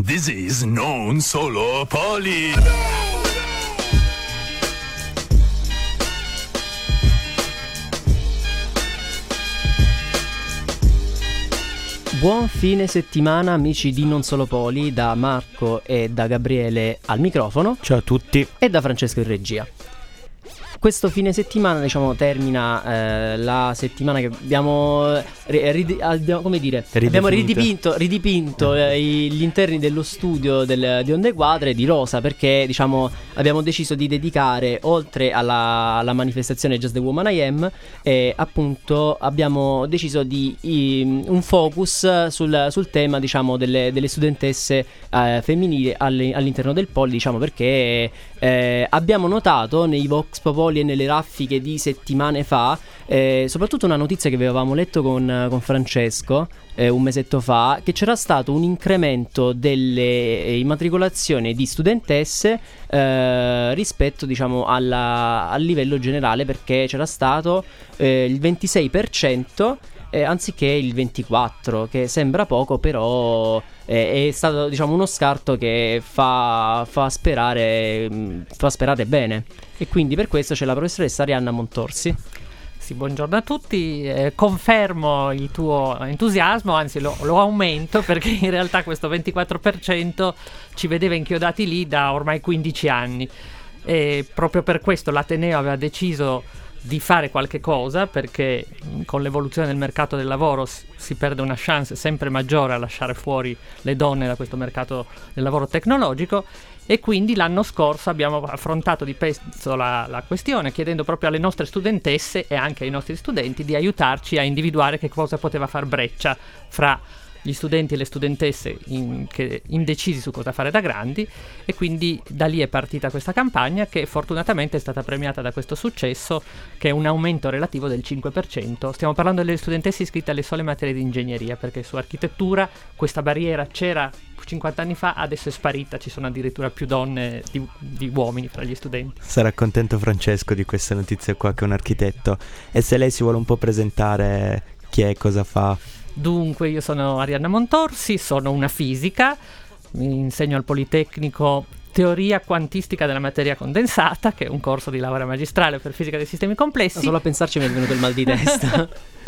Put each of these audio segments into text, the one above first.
This is Non Solo Poli. Buon fine settimana amici di Non Solo Poli, da Marco e da Gabriele al microfono. Ciao a tutti. E da Francesco in regia. Questo fine settimana, diciamo, termina la settimana che abbiamo ridipinto gli interni dello studio di Onde Quadre di rosa, perché, diciamo, abbiamo deciso di dedicare, oltre alla manifestazione Just the Woman I Am, appunto abbiamo deciso di un focus sul tema, diciamo, delle studentesse femminili all'interno del Poli, diciamo, perché abbiamo notato nei Vox Popoli e nelle raffiche di settimane fa, soprattutto una notizia che avevamo letto con Francesco un mesetto fa, che c'era stato un incremento delle immatricolazioni di studentesse rispetto, diciamo, al livello generale, perché c'era stato il 26% anziché il 24%, che sembra poco, però è stato, diciamo, uno scarto che fa sperare bene. E quindi per questo c'è la professoressa Arianna Montorsi. Sì, buongiorno a tutti, confermo il tuo entusiasmo, anzi lo aumento, perché in realtà questo 24% ci vedeva inchiodati lì da ormai 15 anni, e proprio per questo l'Ateneo aveva deciso di fare qualche cosa, perché con l'evoluzione del mercato del lavoro si perde una chance sempre maggiore a lasciare fuori le donne da questo mercato del lavoro tecnologico. E quindi l'anno scorso abbiamo affrontato di peso la questione, chiedendo proprio alle nostre studentesse e anche ai nostri studenti di aiutarci a individuare che cosa poteva far breccia fra gli studenti e le studentesse indecisi su cosa fare da grandi. E quindi da lì è partita questa campagna, che fortunatamente è stata premiata da questo successo, che è un aumento relativo del 5%. Stiamo parlando delle studentesse iscritte alle sole materie di ingegneria, perché su architettura questa barriera c'era 50 anni fa, adesso è sparita, ci sono addirittura più donne di uomini fra gli studenti. Sarà contento Francesco di questa notizia qua, che è un architetto. E se lei si vuole un po' presentare, chi è, cosa fa? Dunque, io sono Arianna Montorsi, sono una fisica, insegno al Politecnico teoria quantistica della materia condensata, che è un corso di laurea magistrale per fisica dei sistemi complessi. Solo a pensarci mi è venuto il mal di testa.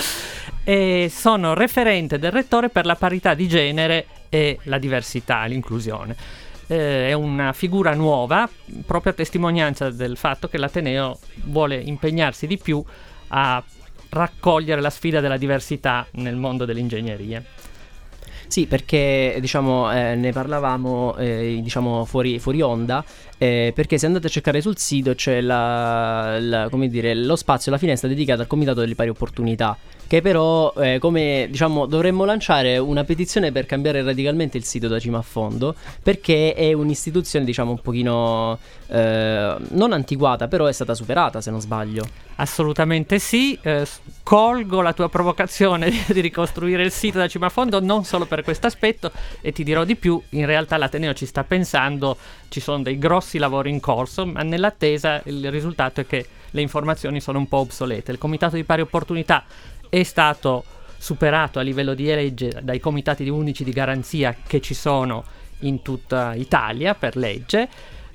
E sono referente del rettore per la parità di genere e la diversità, l'inclusione. È una figura nuova, proprio a testimonianza del fatto che l'Ateneo vuole impegnarsi di più a raccogliere la sfida della diversità nel mondo dell'ingegneria. Sì, perché, diciamo, ne parlavamo diciamo fuori onda, perché se andate a cercare sul sito c'è come dire, lo spazio, la finestra dedicata al Comitato delle Pari Opportunità, che però, come, diciamo, dovremmo lanciare una petizione per cambiare radicalmente il sito da cima a fondo, perché è un'istituzione, diciamo, un pochino non antiquata, però è stata superata, se non sbaglio. Assolutamente sì, colgo la tua provocazione di ricostruire il sito da cima a fondo, non solo per questo aspetto, e ti dirò di più: in realtà l'Ateneo ci sta pensando, ci sono dei grossi lavori in corso, ma nell'attesa il risultato è che le informazioni sono un po' obsolete. Il Comitato di Pari Opportunità è stato superato a livello di legge dai comitati unici di garanzia che ci sono in tutta Italia per legge,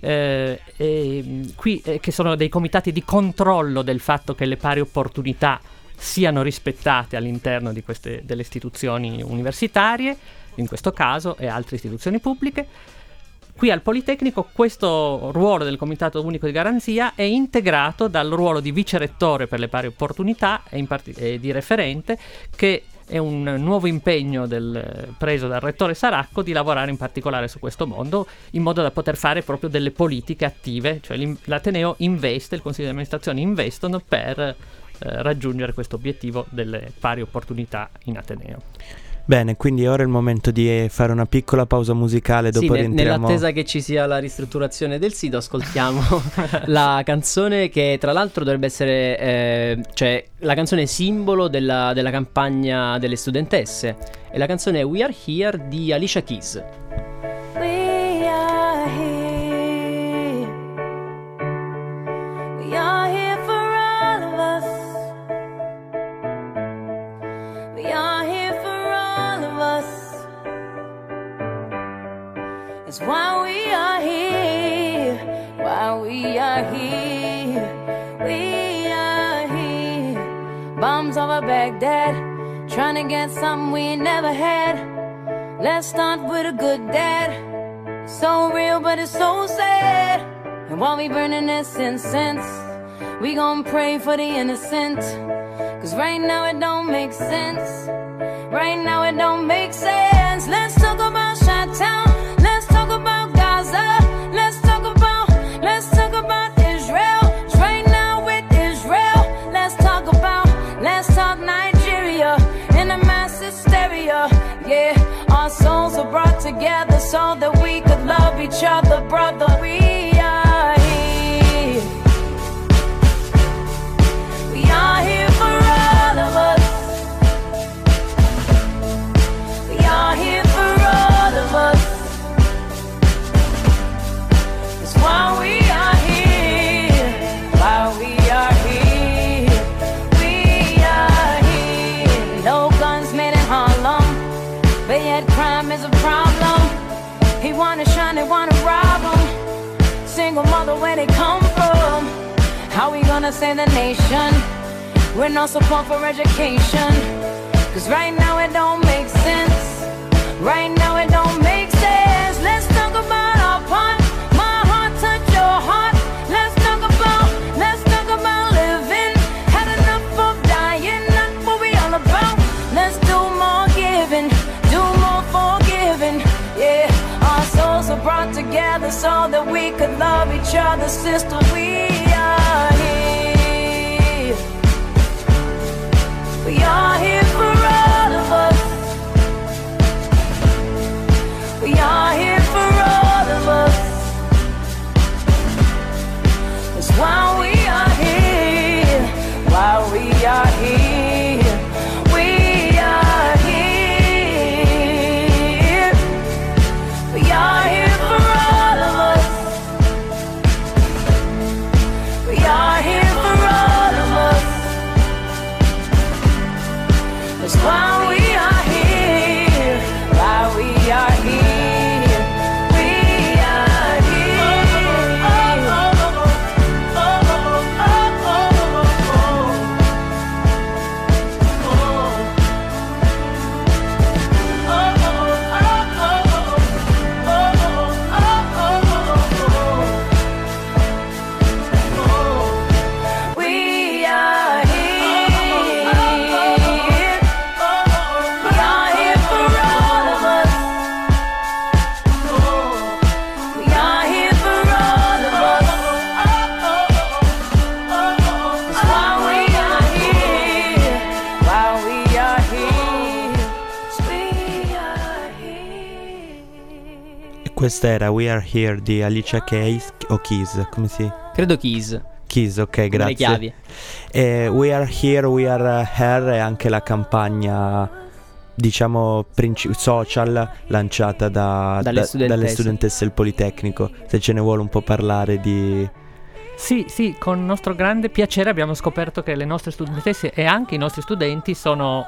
che sono dei comitati di controllo del fatto che le pari opportunità siano rispettate all'interno delle istituzioni universitarie, in questo caso, e altre istituzioni pubbliche. Qui al Politecnico questo ruolo del Comitato Unico di Garanzia è integrato dal ruolo di vicerettore per le pari opportunità e di referente, che è un nuovo impegno preso dal rettore Saracco, di lavorare in particolare su questo mondo, in modo da poter fare proprio delle politiche attive. Cioè l'Ateneo investe, il Consiglio di amministrazione investono per raggiungere questo obiettivo delle pari opportunità in Ateneo. Bene, quindi ora è il momento di fare una piccola pausa musicale, dopo rientriamo. Nell'attesa che ci sia la ristrutturazione del sito, ascoltiamo la canzone che tra l'altro dovrebbe essere cioè la canzone simbolo della campagna delle studentesse. E la canzone We Are Here di Alicia Keys. We are here. We are here for all of us. We are here for all of us. That's why we are here. Why we are here. We are here. Bombs over Baghdad, trying to get something we never had. Let's start with a good dad. So real, but it's so sad. And while we burning this incense, we gon' pray for the innocent. Cause right now it don't make sense. Right now it don't make sense. Let's talk about Chi-Town. Let's talk about Gaza. Let's talk about Israel. It's right now with Israel. Let's talk Nigeria in a mass hysteria. Yeah, our souls were brought together so that we could love each other, brother. We are here. We are here for all of us. We are here for all of us. That's why we are here. Why we are here. We are here. No guns made in Harlem, but yet crime is a problem. He wanna shine, they wanna rob him. Single mother, where they come from? How we gonna save the nation with no support for education? Cause right now it don't make sense. Right now it don't make sense. Let's talk about our part. My heart touch your heart. Let's talk about living. Had enough of dying, not what we all about. Let's do more giving, do more forgiving. Yeah, our souls are brought together so that we could love each other, sister. We are here. We are here for all of us. We are here for all of us. That's why we are here. Why we are here. We are here. We are here for all of us. We are here for all of us. That's why we are here. Why we are here. We are Questa era We Are Here di Alicia Keys o Keys, come si? Credo Keys. Keys, ok, grazie. Le chiavi. We Are Here, We Are Her è anche la campagna, diciamo, social lanciata dalle studentesse del Politecnico. Se ce ne vuole un po' parlare di... Sì, con nostro grande piacere abbiamo scoperto che le nostre studentesse e anche i nostri studenti sono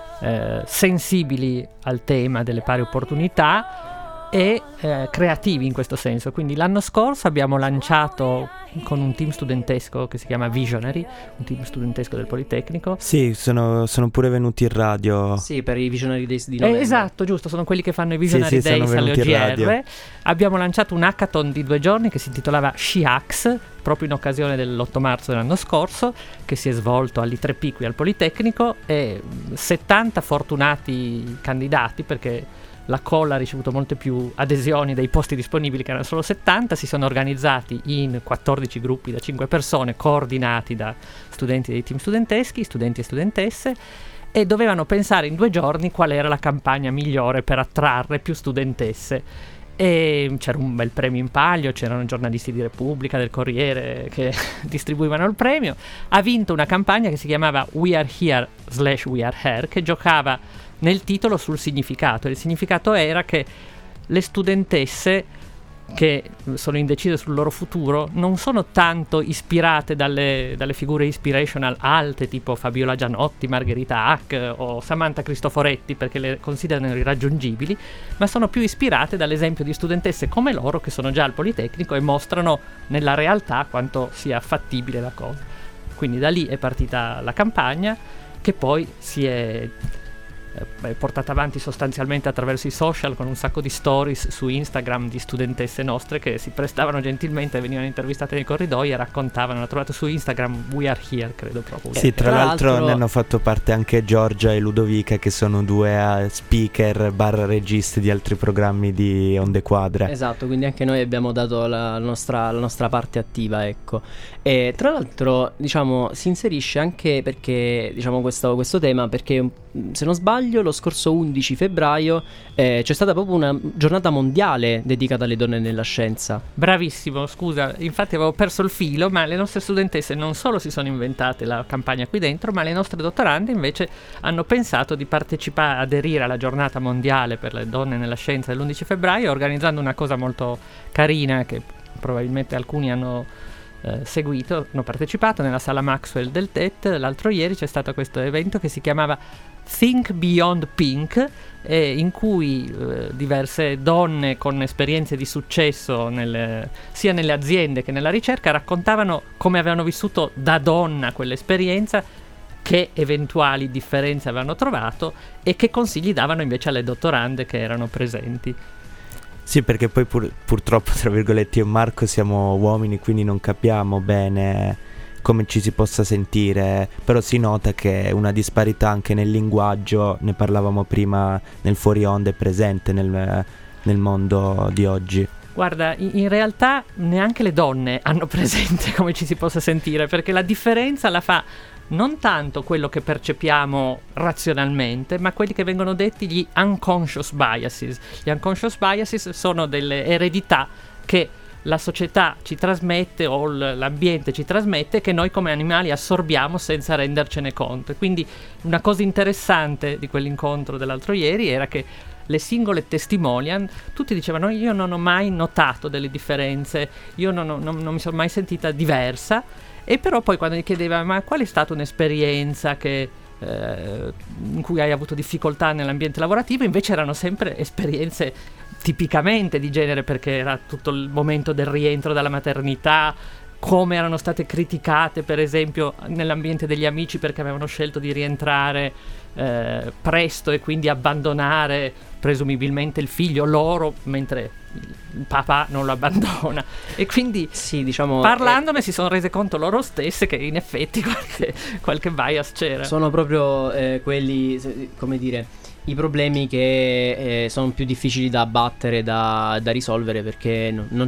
sensibili al tema delle pari opportunità e creativi in questo senso. Quindi l'anno scorso abbiamo lanciato con un team studentesco che si chiama Visionary, un team studentesco del Politecnico. Sì, sono pure venuti in radio. Sì, per i Visionary Days di novembre. Esatto, giusto, sono quelli che fanno i Visionary sì, Days alle OGR. OGR. Abbiamo lanciato un hackathon di 2 giorni che si intitolava SheHacks, proprio in occasione dell'8 marzo dell'anno scorso, che si è svolto all'I3P qui al Politecnico, e 70 fortunati candidati, perché la Colla ha ricevuto molte più adesioni dei posti disponibili, che erano solo 70, si sono organizzati in 14 gruppi da 5 persone, coordinati da studenti dei team studenteschi, studenti e studentesse, e dovevano pensare in 2 giorni qual era la campagna migliore per attrarre più studentesse. E c'era un bel premio in palio, c'erano giornalisti di Repubblica, del Corriere che distribuivano il premio. Ha vinto una campagna che si chiamava We Are Here / We Are Here, che giocava nel titolo sul significato. Il significato era che le studentesse che sono indecise sul loro futuro non sono tanto ispirate dalle figure inspirational alte tipo Fabiola Gianotti, Margherita Hack o Samantha Cristoforetti, perché le considerano irraggiungibili, ma sono più ispirate dall'esempio di studentesse come loro che sono già al Politecnico e mostrano nella realtà quanto sia fattibile la cosa. Quindi da lì è partita la campagna, che poi si è portata avanti sostanzialmente attraverso i social, con un sacco di stories su Instagram di studentesse nostre che si prestavano gentilmente, venivano intervistate nei corridoi e raccontavano. L'ho trovato su Instagram, We Are Here, credo proprio. Sì, tra l'altro ne hanno fatto parte anche Giorgia e Ludovica, che sono due speaker / registi di altri programmi di Onde Quadre. Esatto, quindi anche noi abbiamo dato la nostra parte attiva, ecco. E tra l'altro, diciamo, si inserisce anche perché, diciamo, questo tema, perché se non sbaglio lo scorso 11 febbraio c'è stata proprio una giornata mondiale dedicata alle donne nella scienza. Bravissimo, scusa, infatti avevo perso il filo, ma le nostre studentesse non solo si sono inventate la campagna qui dentro, ma le nostre dottorande invece hanno pensato di partecipare, aderire alla giornata mondiale per le donne nella scienza dell'11 febbraio, organizzando una cosa molto carina che probabilmente alcuni hanno seguito, hanno partecipato nella sala Maxwell del TET. L'altro ieri c'è stato questo evento che si chiamava Think Beyond Pink, in cui diverse donne con esperienze di successo sia nelle aziende che nella ricerca raccontavano come avevano vissuto da donna quell'esperienza, che eventuali differenze avevano trovato e che consigli davano invece alle dottorande che erano presenti. Sì, perché poi purtroppo, tra virgolette, io e Marco siamo uomini, quindi non capiamo bene come ci si possa sentire, però si nota che una disparità anche nel linguaggio, ne parlavamo prima nel fuori onda, è presente nel mondo di oggi. Guarda, in realtà neanche le donne hanno presente come ci si possa sentire, perché la differenza la fa non tanto quello che percepiamo razionalmente, ma quelli che vengono detti gli unconscious biases. Gli unconscious biases sono delle eredità che la società ci trasmette o l'ambiente ci trasmette, che noi come animali assorbiamo senza rendercene conto. E quindi una cosa interessante di quell'incontro dell'altro ieri era che le singole testimonial, tutti dicevano: io non ho mai notato delle differenze, io non mi sono mai sentita diversa. E però poi quando gli chiedeva: ma qual è stata un'esperienza in cui hai avuto difficoltà nell'ambiente lavorativo, invece erano sempre esperienze tipicamente di genere, perché era tutto il momento del rientro dalla maternità, come erano state criticate per esempio nell'ambiente degli amici perché avevano scelto di rientrare presto e quindi abbandonare presumibilmente il figlio loro, mentre il papà non lo abbandona. E quindi sì, diciamo, parlandone si sono rese conto loro stesse che in effetti qualche bias c'era. Sono proprio quelli, come dire, i problemi che sono più difficili da abbattere, da risolvere, perché non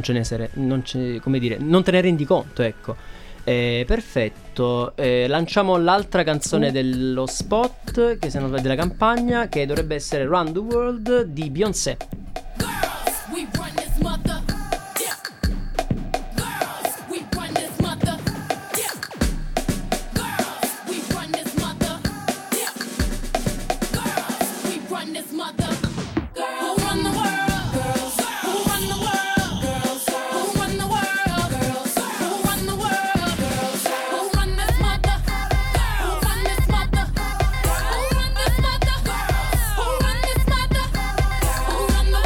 te ne rendi conto, ecco. Perfetto, lanciamo l'altra canzone dello spot, che se non della campagna, che dovrebbe essere Run the World di Beyoncé. Run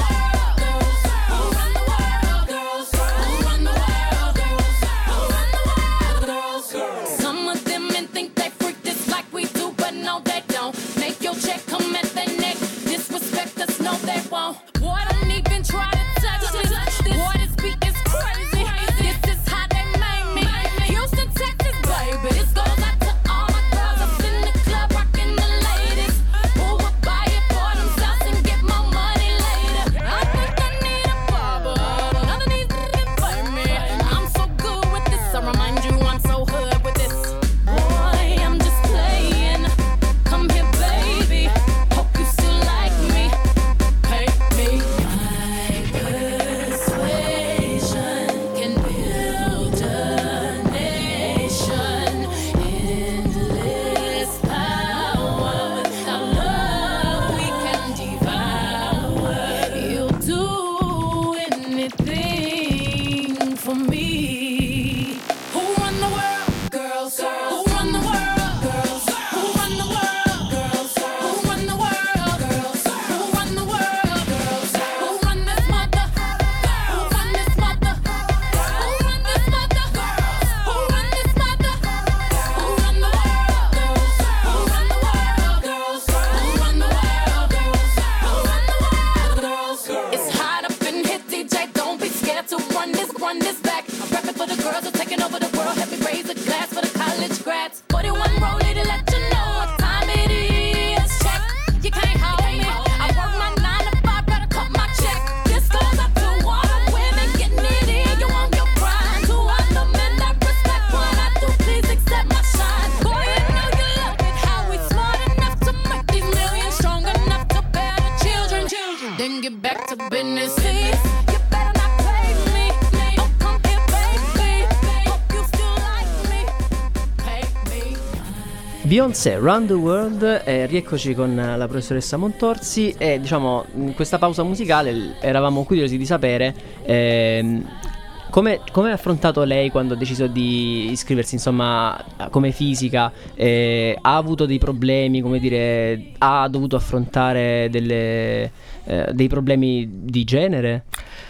run this back. I'm prepping for the girls who are taking over the world. Help me raise a glass for the college grads. 41 rollie to let you know what time it is. Check, you can't hold me. I work my 9 to 5, better cut my check. This goes up to all the women getting it in. You want your grind. To all the men that respect what I do, please accept my shine. Boy, I know you love it. How we smart enough to make these millions, strong enough to bear the children. Then get back to business. You better not play me. Oh, come here, baby. Hope you still like me. Pay me. Beyoncé, Round the World, rieccoci con la professoressa Montorsi e diciamo in questa pausa musicale eravamo curiosi di sapere come ha affrontato lei quando ha deciso di iscriversi insomma come fisica, ha avuto dei problemi, come dire, ha dovuto affrontare dei problemi di genere?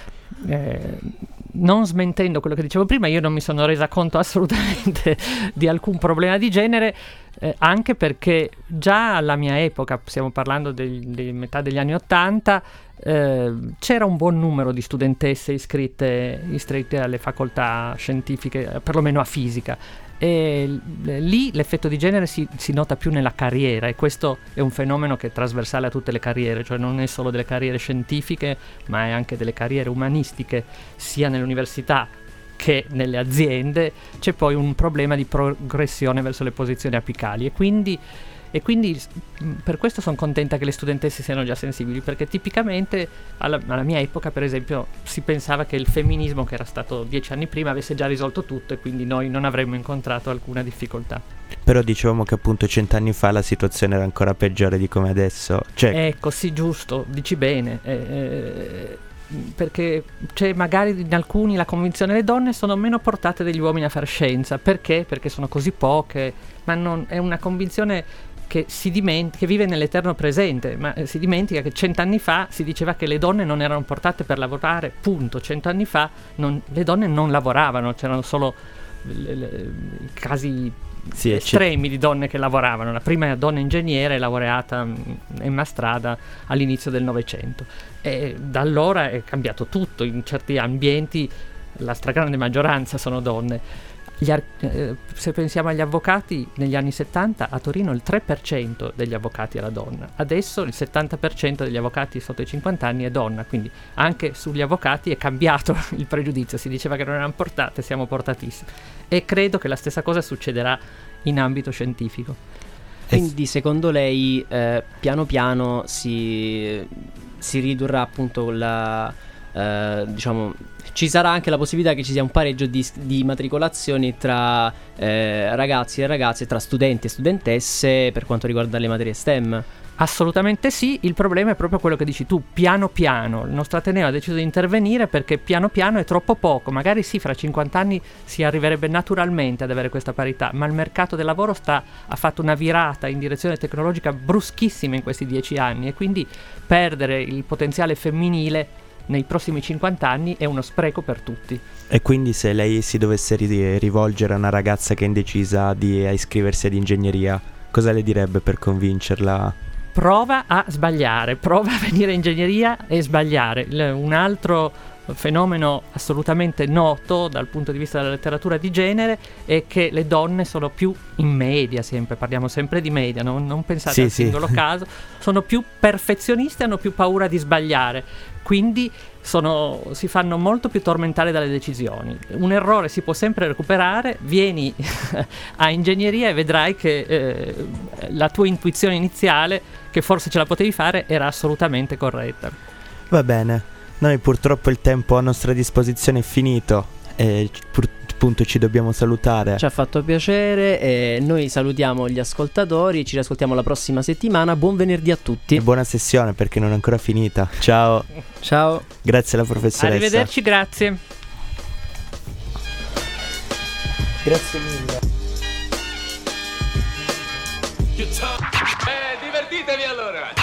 Non smentendo quello che dicevo prima, io non mi sono resa conto assolutamente di alcun problema di genere, anche perché già alla mia epoca, stiamo parlando di metà degli anni '80, c'era un buon numero di studentesse iscritte alle facoltà scientifiche, perlomeno a fisica, e lì l'effetto di genere si nota più nella carriera, e questo è un fenomeno che è trasversale a tutte le carriere, cioè non è solo delle carriere scientifiche ma è anche delle carriere umanistiche, sia nell'università che nelle aziende. C'è poi un problema di progressione verso le posizioni apicali, e quindi per questo sono contenta che le studentesse siano già sensibili, perché tipicamente alla mia epoca, per esempio, si pensava che il femminismo, che era stato 10 anni prima, avesse già risolto tutto e quindi noi non avremmo incontrato alcuna difficoltà. Però dicevamo che appunto 100 anni fa la situazione era ancora peggiore di come adesso. Ecco, sì, giusto, dici bene. Perché c'è magari in alcuni la convinzione che le donne sono meno portate degli uomini a fare scienza. Perché? Perché sono così poche, ma non è una convinzione che che vive nell'eterno presente, ma si dimentica che 100 anni fa si diceva che le donne non erano portate per lavorare, punto. 100 anni fa le donne non lavoravano, c'erano solo i casi estremi di donne che lavoravano. La prima donna ingegnere è laureata Emma Strada all'inizio del Novecento, e da allora è cambiato tutto. In certi ambienti la stragrande maggioranza sono donne. Se pensiamo agli avvocati, negli anni 70 a Torino il 3% degli avvocati era donna, adesso il 70% degli avvocati sotto i 50 anni è donna, quindi anche sugli avvocati è cambiato il pregiudizio. Si diceva che non erano portate, siamo portatissimi, e credo che la stessa cosa succederà in ambito scientifico. Quindi secondo lei piano piano si ridurrà appunto diciamo, ci sarà anche la possibilità che ci sia un pareggio di matricolazioni tra ragazzi e ragazze, tra studenti e studentesse per quanto riguarda le materie STEM? Assolutamente sì, il problema è proprio quello che dici tu, piano piano. Il nostro Ateneo ha deciso di intervenire perché piano piano è troppo poco. Magari sì, fra 50 anni si arriverebbe naturalmente ad avere questa parità, ma il mercato del lavoro ha fatto una virata in direzione tecnologica bruschissima in questi 10 anni, e quindi perdere il potenziale femminile nei prossimi 50 anni è uno spreco per tutti. E quindi se lei si dovesse rivolgere a una ragazza che è indecisa a iscriversi ad ingegneria, cosa le direbbe per convincerla? Prova a sbagliare, prova a venire in ingegneria e sbagliare. Un altro fenomeno assolutamente noto dal punto di vista della letteratura di genere è che le donne sono più, in media sempre, parliamo sempre di media, non pensate al singolo caso, sono più perfezioniste, hanno più paura di sbagliare, quindi si fanno molto più tormentare dalle decisioni. Un errore si può sempre recuperare, vieni a ingegneria e vedrai che la tua intuizione iniziale, che forse ce la potevi fare, era assolutamente corretta. Va bene, noi purtroppo il tempo a nostra disposizione è finito e appunto ci dobbiamo salutare. Ci ha fatto piacere e noi salutiamo gli ascoltatori, ci riascoltiamo la prossima settimana. Buon venerdì a tutti e buona sessione, perché non è ancora finita. Ciao. Ciao. Grazie alla professoressa. Arrivederci, grazie. Grazie mille. Divertitevi allora.